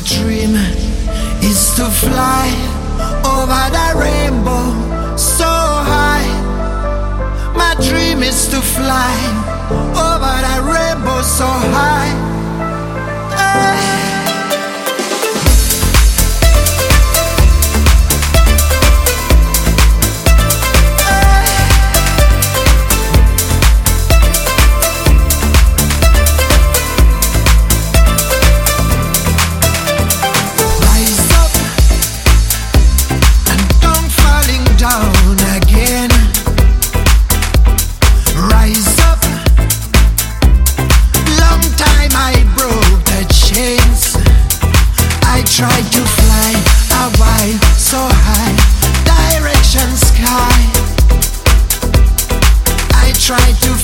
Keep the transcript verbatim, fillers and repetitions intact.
dream is to fly over the rainbow so high. My dream is to fly over the rainbow so high. Hey. Tried to fly a while so high, direction sky. I tried to